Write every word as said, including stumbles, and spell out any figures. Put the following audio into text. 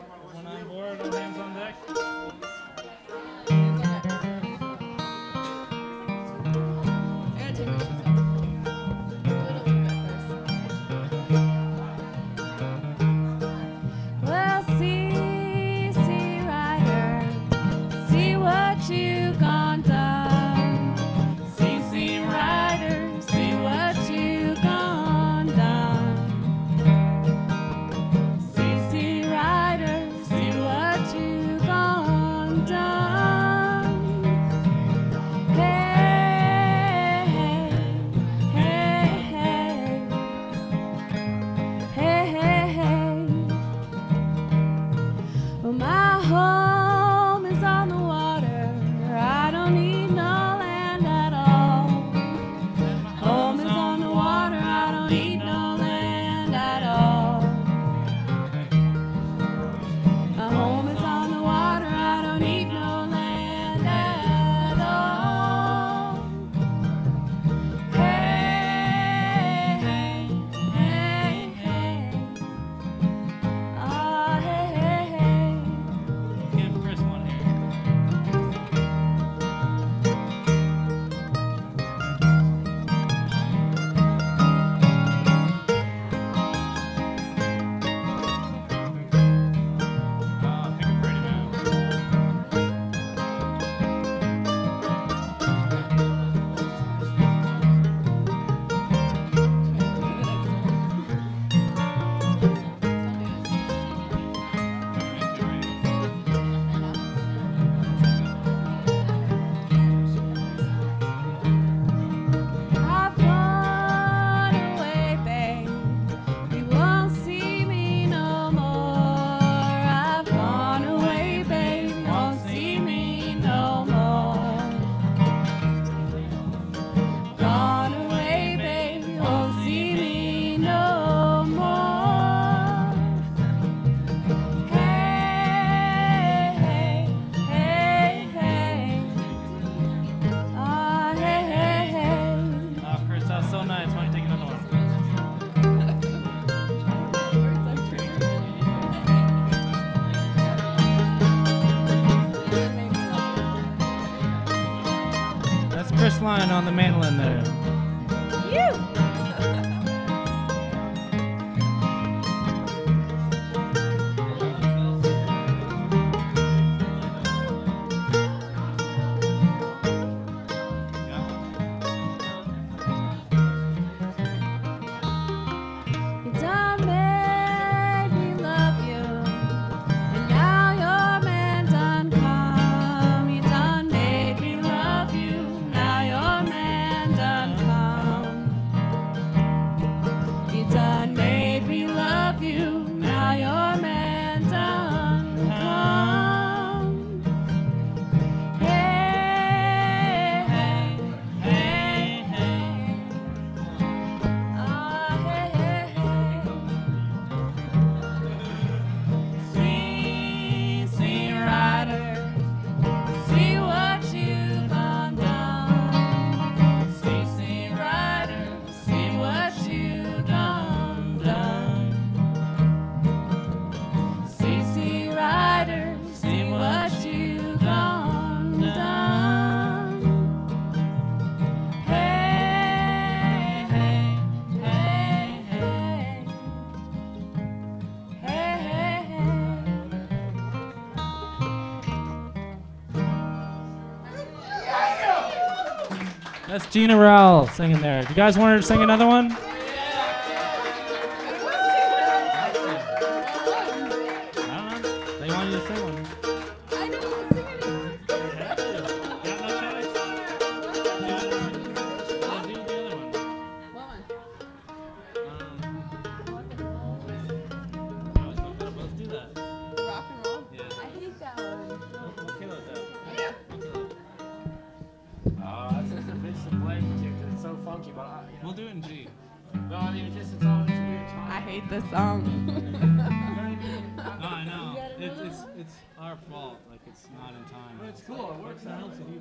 One on board, all hands on deck. Well, see, see, rider, see what you gone done. See, see, rider, see what you gone done. See, see, rider, see what you gone done. Hey, hey, hey, hey, hey, hey. Well, my home is on the water. I don't need no land at all. Home is on the water. I don't need no land at all. My home is on the water. I don't need no land at all. Hey, hey, hey, hey. Ah, hey, hey, hey. Give Chris one here. Oh, pick a pretty move. I've gone away, babe. You won't see me no more. I've gone away, babe. You won't see me no more. Gone away, babe. You won't see me no more. Hey, hey, hey, hey. Ah, hey, hey, hey. Oh, Chris, that was so nice. Why don't you take another one? That's Chris Lyon on the mandolin there. You done made me love you, and now your man done come. You done made me love you, now your man done come. You done made me love you, now your man done come. Hey, hey, hey, hey. Ah, hey, hey, hey. See, see, rider, see what you done done. See, see, rider, see what you done done. See, see, rider, see what you done done. Hey, hey, hey, hey. Hey, hey, hey. That's Gina Rowell singing there. Do you guys want her to sing another one? I don't know. They want you to sing one. I know, I'll sing it again. You have to. You have no choice. Do the other one. Yeah, do the other one. What one? Um, no, it's not good. Let's do that. Rock and roll? Yeah. I hate that one. We'll, we'll kill it though. Yeah. We'll kill it. Oh, that's just a bitch to play to because it's so funky, but I, you know. We'll do it in G. No, I mean, it's just, it's all, it's weird time. I hate this song. You know what I mean? No, I know. It's it's it's our fault. Like it's not in time. But it's cool, it works What out. else have you